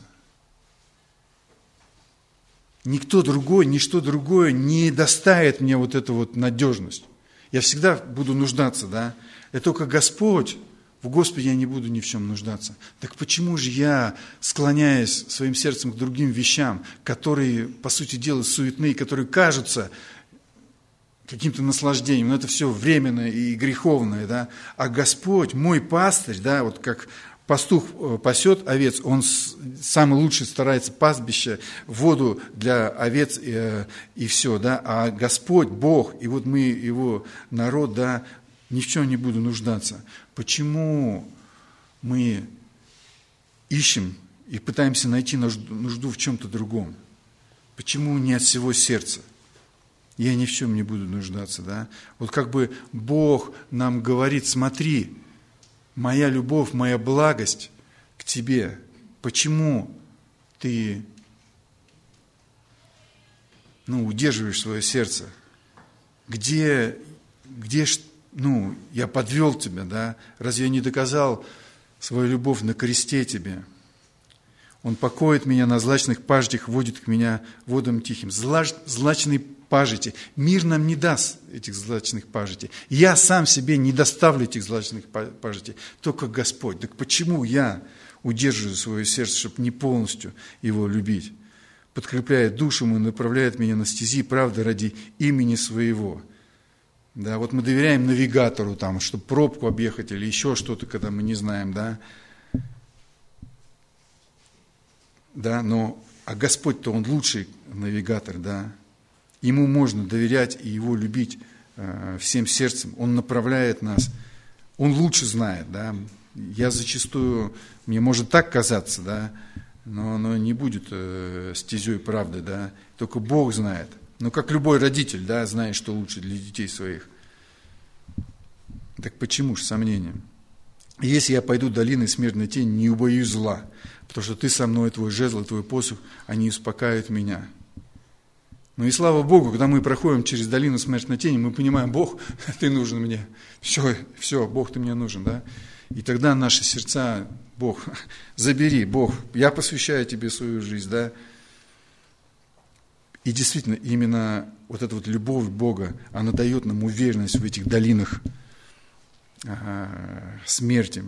Speaker 1: Никто другой, ничто другое не доставит мне вот эту вот надежность. Я всегда буду нуждаться, да. Это только Господь, в Господе я не буду ни в чем нуждаться. Так почему же я склоняюсь своим сердцем к другим вещам, которые, по сути дела, суетные, которые кажутся каким-то наслаждением, но это все временное и греховное, да. А Господь, мой пастырь, да, вот как пастух пасет овец, он самый лучший старается пастбище, воду для овец и все, да. А Господь, Бог, и вот мы, Его народ, да, ни в чем не буду нуждаться. Почему мы ищем и пытаемся найти нужду в чем-то другом? Почему не от всего сердца? Я ни в чем не буду нуждаться, да? Вот как бы Бог нам говорит, смотри, моя любовь, моя благость к тебе. Почему ты удерживаешь свое сердце? Где я подвел тебя, да? Разве я не доказал свою любовь на кресте тебе? Он покоит меня на злачных пажитях, водит к меня водам тихим. Злачные пажити. Мир нам не даст этих злачных пажитей. Я сам себе не доставлю этих злачных пажитей. Только Господь. Так почему я удерживаю свое сердце, чтобы не полностью его любить? Подкрепляет душу мою, направляет меня на стези правды ради имени своего. Да, вот мы доверяем навигатору, там, чтобы пробку объехать или еще что-то, когда мы не знаем, да. Да, а Господь-то, Он лучший навигатор, да. Ему можно доверять и Его любить всем сердцем. Он направляет нас, Он лучше знает, да. Я зачастую, мне может так казаться, да, но оно не будет стезей правды, да. Только Бог знает. Ну, как любой родитель, да, знает, что лучше для детей своих. Так почему ж сомнения? Если я пойду долиной смертной тени, не убоюсь зла, потому что ты со мной, твой жезл, твой посох, они успокаивают меня. Ну и слава Богу, когда мы проходим через долину смертной тени, мы понимаем, Бог, ты нужен мне. Все, Бог, ты мне нужен, да? И тогда наши сердца, Бог, забери, Бог, я посвящаю тебе свою жизнь, да? И действительно, именно вот эта вот любовь Бога, она дает нам уверенность в этих долинах смерти.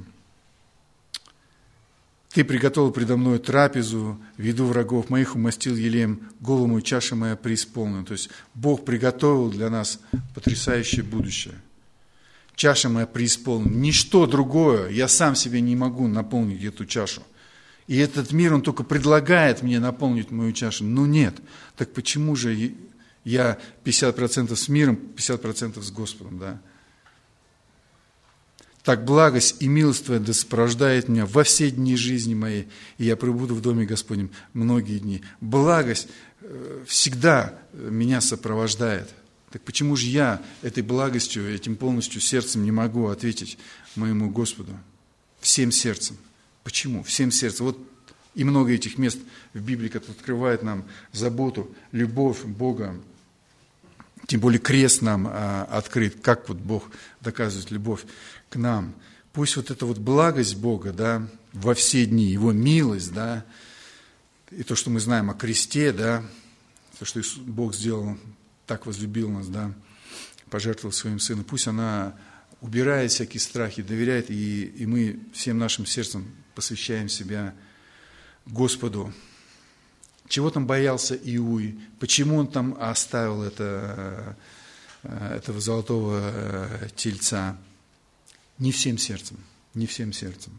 Speaker 1: Ты приготовил предо мной трапезу, в виду врагов моих умастил елеем, голову мою, чаша моя преисполнена. То есть Бог приготовил для нас потрясающее будущее. Чаша моя преисполнена. Ничто другое, я сам себе не могу наполнить эту чашу. И этот мир, он только предлагает мне наполнить мою чашу. Но нет. Так почему же я 50% с миром, 50% с Господом, да? Так благость и милость Твоя да сопровождает меня во все дни жизни моей, и я пребуду в доме Господнем многие дни. Благость всегда меня сопровождает. Так почему же я этой благостью, этим полностью сердцем не могу ответить моему Господу? Всем сердцем. Почему? Всем сердцем. Вот и много этих мест в Библии, которые открывают нам заботу, любовь Бога. Тем более крест нам открыт, как вот Бог доказывает любовь к нам. Пусть вот эта вот благость Бога, да, во все дни, Его милость, да, и то, что мы знаем о кресте, да, то, что Бог сделал, так возлюбил нас, да, пожертвовал своим Сыном, пусть она убирает всякие страхи, доверяет, и мы всем нашим сердцем посвящаем себя Господу. Чего там боялся Иуй? Почему он там оставил этого золотого тельца? Не всем сердцем, не всем сердцем.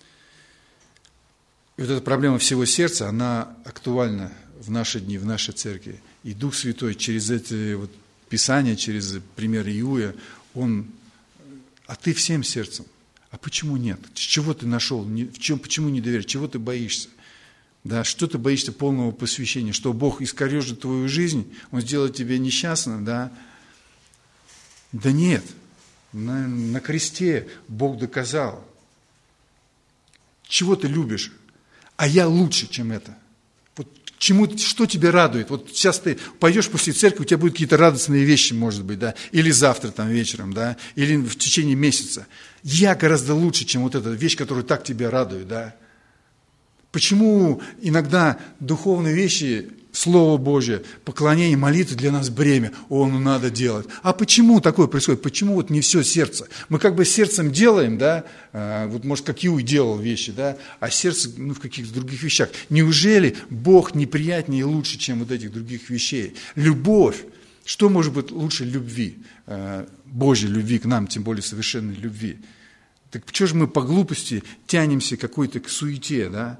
Speaker 1: И вот эта проблема всего сердца, она актуальна в наши дни, в нашей церкви. И Дух Святой через эти вот Писания, через пример Иуя, а ты всем сердцем. А почему нет? Чего ты нашел? Почему не доверяешь? Чего ты боишься? Да, что ты боишься полного посвящения? Что Бог искорежит твою жизнь? Он сделает тебя несчастным? Да, да нет. На кресте Бог доказал. Чего ты любишь? А я лучше, чем это. Вот что тебя радует? Вот сейчас ты пойдешь после церкви, у тебя будут какие-то радостные вещи, может быть, да, или завтра там вечером, да, или в течение месяца. Я гораздо лучше, чем вот эта вещь, которая так тебя радует, да. Почему иногда духовные вещи, Слово Божие, поклонение, молитвы для нас бремя, надо делать. А почему такое происходит? Почему вот не все сердце? Мы как бы сердцем делаем, да, вот может как Иуй делал вещи, да, а сердце в каких-то других вещах. Неужели Бог неприятнее и лучше, чем вот этих других вещей? Любовь. Что может быть лучше любви? Божьей любви к нам, тем более совершенной любви. Так почему же мы по глупости тянемся какой-то к суете, да?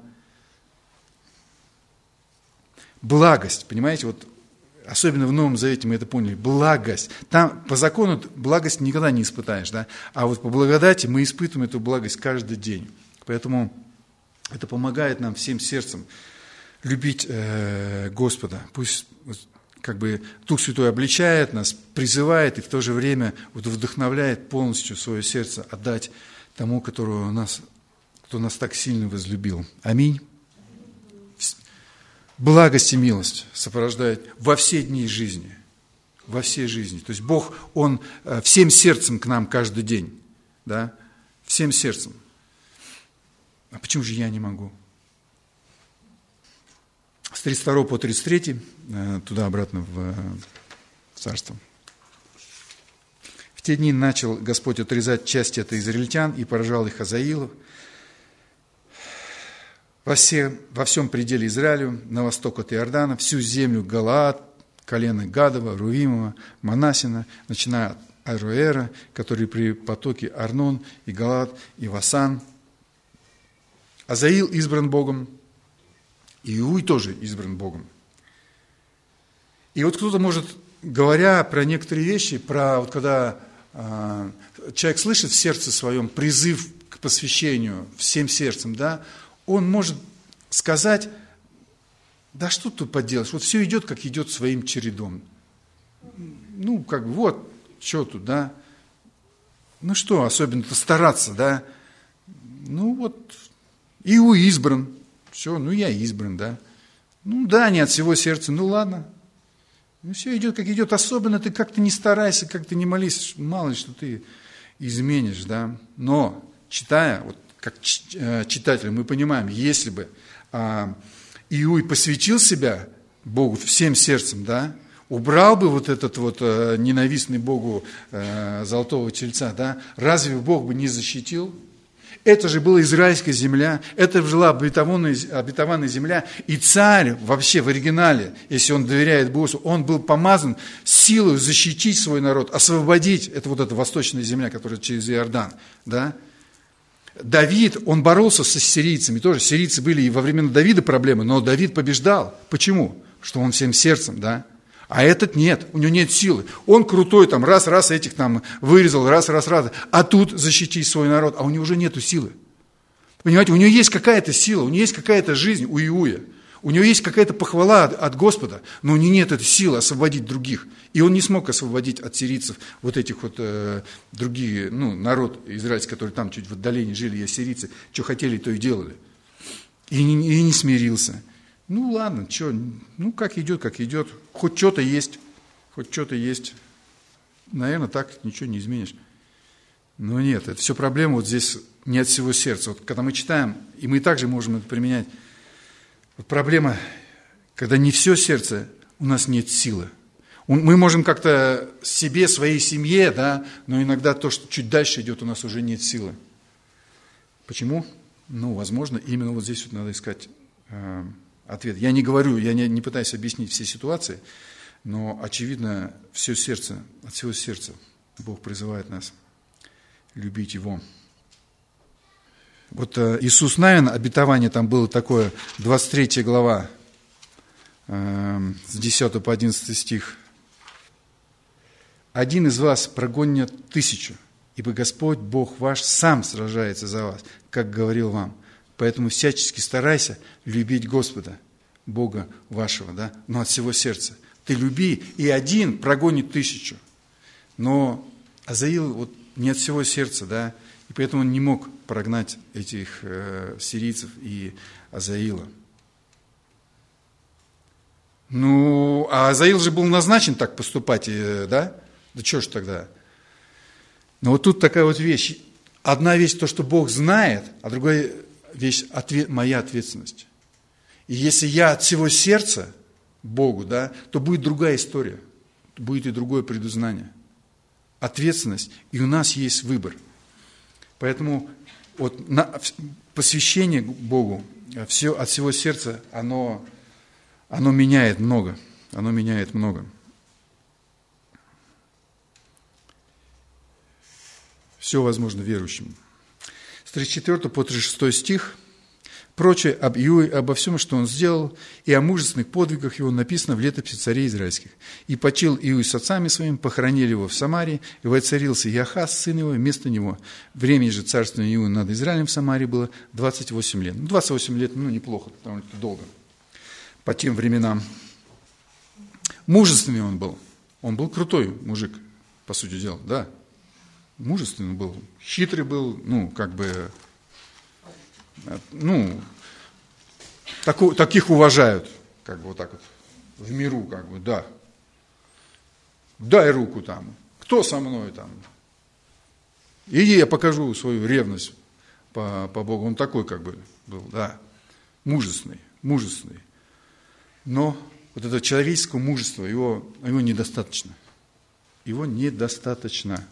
Speaker 1: Благость, понимаете, вот особенно в Новом Завете мы это поняли, благость. Там по закону благость никогда не испытаешь, да? А вот по благодати мы испытываем эту благость каждый день. Поэтому это помогает нам всем сердцем любить Господа. Пусть как бы Дух Святой обличает нас, призывает и в то же время вдохновляет полностью свое сердце отдать тому, кто нас так сильно возлюбил. Аминь. Благость и милость сопровождают во все дни жизни. Во всей жизни. То есть Бог, Он всем сердцем к нам каждый день. Да? Всем сердцем. А почему же я не могу? С 32 по 33, туда-обратно в царство. В те дни начал Господь отрезать части от израильтян и поражал их Азаилов. Во всем пределе Израилю, на восток от Иордана, всю землю Галаад, колено Гадова, Рувимова, Манасина, начиная от Аруэра, который при потоке Арнон, и Галаад, и Васан. Азаил избран Богом, и Иуй тоже избран Богом. И вот кто-то может, говоря про некоторые вещи, про вот когда человек слышит в сердце своем призыв к посвящению всем сердцем, да, он может сказать, да что тут поделаешь, вот все идет, как идет своим чередом. Ну, как бы, вот, что тут, да. Ну, что особенно-то стараться, да. Ну, вот, Иуй избран. Все, ну, я избран, да. Ну, да, не от всего сердца, ну, ладно. Ну, все идет, как идет. Особенно ты как-то не старайся, как-то не молись, мало ли, что ты изменишь, да. Но, читая, вот, как читатели, мы понимаем, если бы Иуй посвятил себя Богу всем сердцем, да, убрал бы вот этот вот ненавистный Богу золотого тельца, да, разве Бог бы не защитил? Это же была израильская земля, это была обетованная земля, и царь вообще в оригинале, если он доверяет Богу, он был помазан силой защитить свой народ, освободить, это вот эта восточная земля, которая через Иордан, да. Давид, он боролся с сирийцами тоже. Сирийцы были и во времена Давида проблемы, но Давид побеждал. Почему? Что он всем сердцем, да? А этот нет, у него нет силы. Он крутой, там, раз этих там вырезал, раз. А тут защитить свой народ, а у него уже нету силы. Понимаете, у него есть какая-то сила, у него есть какая-то жизнь у Иуя. У него есть какая-то похвала от Господа, но у него нет этой силы освободить других. И он не смог освободить от сирийцев вот этих вот другие, народ израильский, который там чуть в отдалении жили, и ассирийцы, что хотели, то и делали. И не смирился. Ладно, как идет, хоть что-то есть. Наверное, так ничего не изменишь. Но нет, это все проблема вот здесь не от всего сердца. Вот когда мы читаем, и мы также можем это применять, вот проблема, когда не все сердце, у нас нет силы. Мы можем как-то себе, своей семье, да, но иногда то, что чуть дальше идет, у нас уже нет силы. Почему? Возможно, именно вот здесь вот надо искать ответ. Я не говорю, я не пытаюсь объяснить все ситуации, но, очевидно, все сердце, от всего сердца Бог призывает нас любить Его. Вот Иисус Навин, обетование там было такое, 23 глава, с 10 по 11 стих. «Один из вас прогонит 1000, ибо Господь, Бог ваш, сам сражается за вас, как говорил вам. Поэтому всячески старайся любить Господа, Бога вашего, да, но от всего сердца. Ты люби, и один прогонит 1000». Но Азаил вот не от всего сердца, да, и поэтому он не мог прогнать этих сирийцев и Азаила. А Азаил же был назначен так поступать, да? Да что ж тогда? Но вот тут такая вот вещь. Одна вещь то, что Бог знает, а другая вещь моя ответственность. И если я от всего сердца Богу, да, то будет другая история, будет и другое предузнание. Ответственность, и у нас есть выбор. Поэтому вот посвящение Богу все, от всего сердца, оно меняет много. Оно меняет много. Все возможно верующим. С 34 по 36 стих. Прочее об Иуе, обо всем, что он сделал, и о мужественных подвигах его написано в летописи царей израильских. «И почил Иуй с отцами своими, похоронили его в Самарии, и воцарился Иохас, сын его, вместо него. Времени же царствования Иуя над Израилем в Самарии было 28 лет». 28 лет, неплохо, довольно-таки долго. По тем временам. Мужественный он был. Он был крутой мужик, по сути дела, да. Мужественный был, хитрый был, таких уважают, вот так вот, в миру, да. Дай руку там, кто со мной там? Иди, я покажу свою ревность по Богу. Он такой был, да, мужественный. Но вот это человеческое мужество, его недостаточно. Его недостаточно.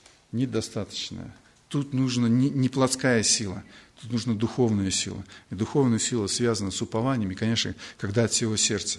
Speaker 1: Тут нужна не плотская сила, тут нужна духовная сила. И духовная сила связана с упованием, и, конечно, когда от всего сердца.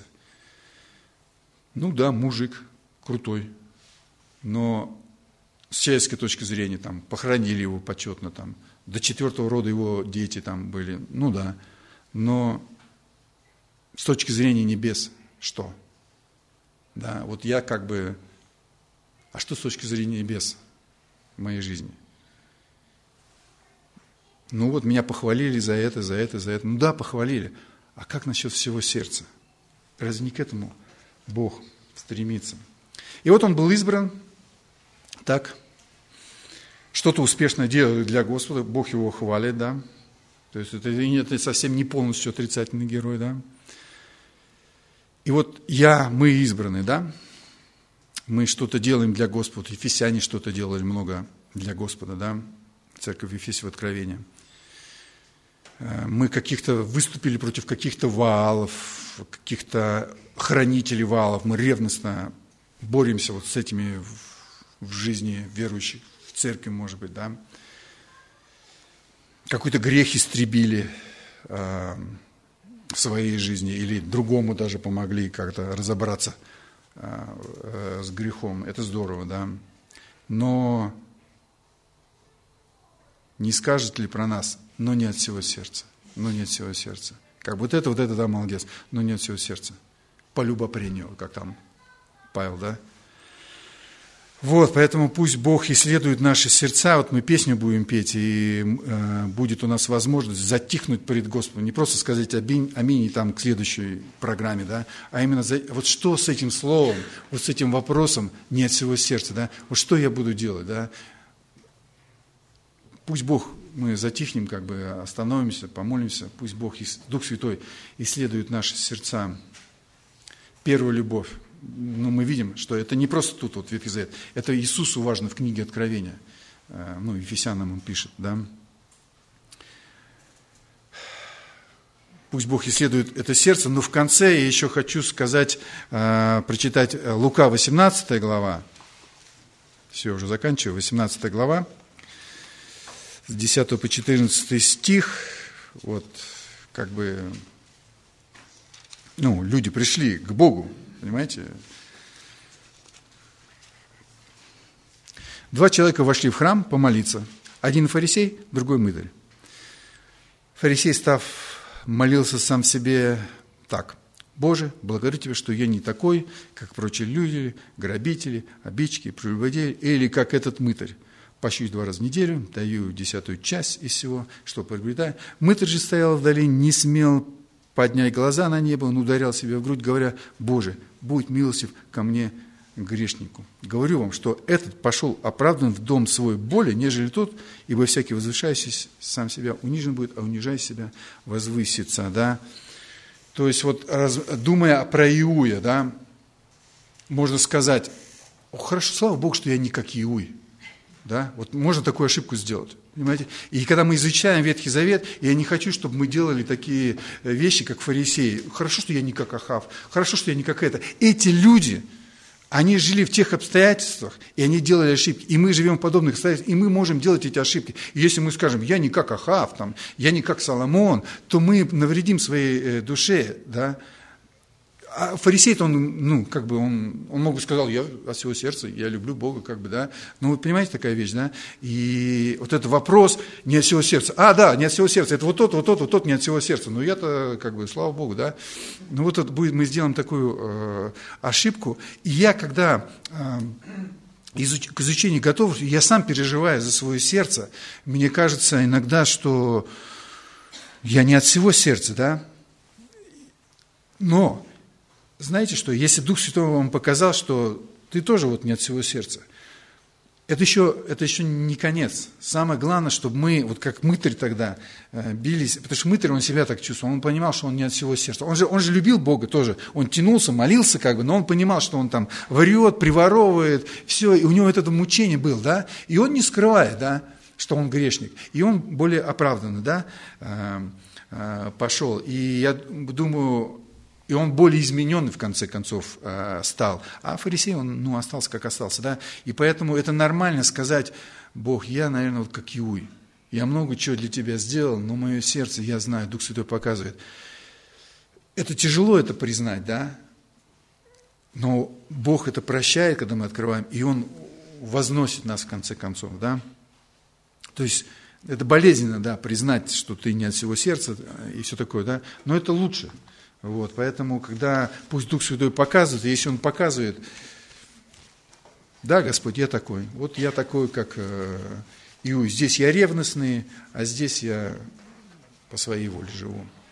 Speaker 1: Да, мужик крутой, но с человеческой точки зрения, похоронили его почетно, до 4-го рода его дети были, да, но с точки зрения небес, что? Да, вот я а что с точки зрения небес в моей жизни? Меня похвалили за это. Да, похвалили. А как насчет всего сердца? Разве не к этому Бог стремится? И вот он был избран, так, что-то успешно делает для Господа, Бог его хвалит, да. То есть это совсем не полностью отрицательный герой, да. И вот мы избраны, да. Мы что-то делаем для Господа. Ефесяне что-то делали много для Господа, да. Церковь Ефесия в Откровении. Мы выступили против каких-то Ваалов, каких-то хранителей Ваалов. Мы ревностно боремся вот с этими в жизни верующих, в церкви, может быть, да. Какой-то грех истребили в своей жизни или другому даже помогли как-то разобраться с грехом. Это здорово, да. Но не скажет ли про нас, но не от всего сердца, но не от всего сердца. Как вот это, да, молодец, но не от всего сердца. По любопрению, как там Павел, да? Вот, поэтому пусть Бог исследует наши сердца, вот мы песню будем петь, и будет у нас возможность затихнуть перед Господом, не просто сказать аминь и там к следующей программе, да, а именно вот что с этим словом, вот с этим вопросом не от всего сердца, да, вот что я буду делать, да. Пусть Бог, мы затихнем, как бы остановимся, помолимся, пусть Бог, Дух Святой исследует наши сердца. Первая любовь. Ну, мы видим, что это не просто тут вот Ветхий Завет, это Иисусу важно в книге Откровения. Ну, Ефесянам он пишет, да. Пусть Бог исследует это сердце, но в конце я еще хочу сказать, прочитать Лука, 18 глава. Все, уже заканчиваю, 18 глава, с 10 по 14 стих, вот, как бы, ну, люди пришли к Богу, понимаете? 2 человека вошли в храм помолиться. Один фарисей, другой мытарь. Фарисей, став, молился сам себе так: «Боже, благодарю Тебя, что я не такой, как прочие люди, грабители, обидчики, прелюбодеи, или как этот мытарь. Пощусь 2 раза в неделю, даю 10-ю часть из всего, что приобретаю». Мытарь же стоял вдали, не смел поднять глаза на небо, он ударял себя в грудь, говоря: «Боже, будь милостив ко мне, грешнику. Говорю вам, что этот пошел оправдан в дом свой более, нежели тот, ибо всякий возвышающийся сам себя унижен будет, а унижающий себя возвысится». Да? То есть, вот, думая про Иуя, да, можно сказать: хорошо, слава Богу, что я не как Иуй. Да? Вот можно такую ошибку сделать. Понимаете? И когда мы изучаем Ветхий Завет, я не хочу, чтобы мы делали такие вещи, как фарисеи. Хорошо, что я не как Ахав, хорошо, что я не как это. Эти люди, они жили в тех обстоятельствах, и они делали ошибки. И мы живем в подобных обстоятельствах, и мы можем делать эти ошибки. И если мы скажем: я не как Ахав, там, я не как Соломон, то мы навредим своей душе, да. А фарисей-то он мог бы сказать: я от всего сердца, я люблю Бога, как бы, да. Ну, вы понимаете, такая вещь, да? И вот этот вопрос не от всего сердца. Да, не от всего сердца, это вот тот не от всего сердца. Но я-то, как бы, слава Богу, да. Ну, вот это будет, мы сделаем такую ошибку. И я, когда к изучению готов, я сам переживаю за свое сердце. Мне кажется иногда, что я не от всего сердца, да. Но знаете что, если Дух Святой вам показал, что ты тоже вот не от всего сердца, это еще не конец. Самое главное, чтобы мы, вот как мытарь тогда, бились, потому что мытарь, он себя так чувствовал, он понимал, что он не от всего сердца. Он же любил Бога тоже, он тянулся, молился, как бы, но он понимал, что он там врет, приворовывает, все, и у него это мучение было, да, и он не скрывает, да, что он грешник, и он более оправданно, да, пошел. И я думаю, и он более измененный, в конце концов, стал. А фарисей, он остался, как остался. Да? И поэтому это нормально сказать: Бог, я, наверное, вот как Иуй. Я много чего для Тебя сделал, но мое сердце, я знаю, Дух Святой показывает. Это тяжело это признать, да? Но Бог это прощает, когда мы открываем, и Он возносит нас, в конце концов, да? То есть это болезненно, да, признать, что ты не от всего сердца и все такое, да? Но это лучше. Вот, поэтому, когда пусть Дух Святой показывает, и если Он показывает: да, Господь, я такой, вот я такой, как Иуй, здесь я ревностный, а здесь я по своей воле живу.